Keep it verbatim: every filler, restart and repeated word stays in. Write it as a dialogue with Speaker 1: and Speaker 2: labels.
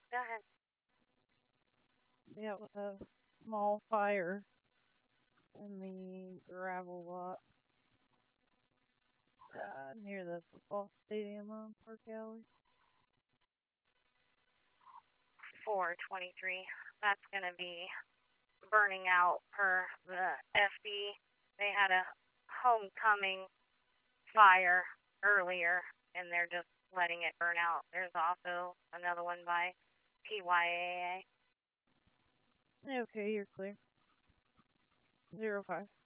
Speaker 1: Go ahead.
Speaker 2: Yeah, a small fire in the gravel lot uh, near the football stadium on Park Alley.
Speaker 1: four twenty-three. That's going to be burning out per the F B. They had a homecoming fire earlier, and they're just letting it burn out. There's also another one by P Y A A.
Speaker 2: Okay, you're clear. Zero five.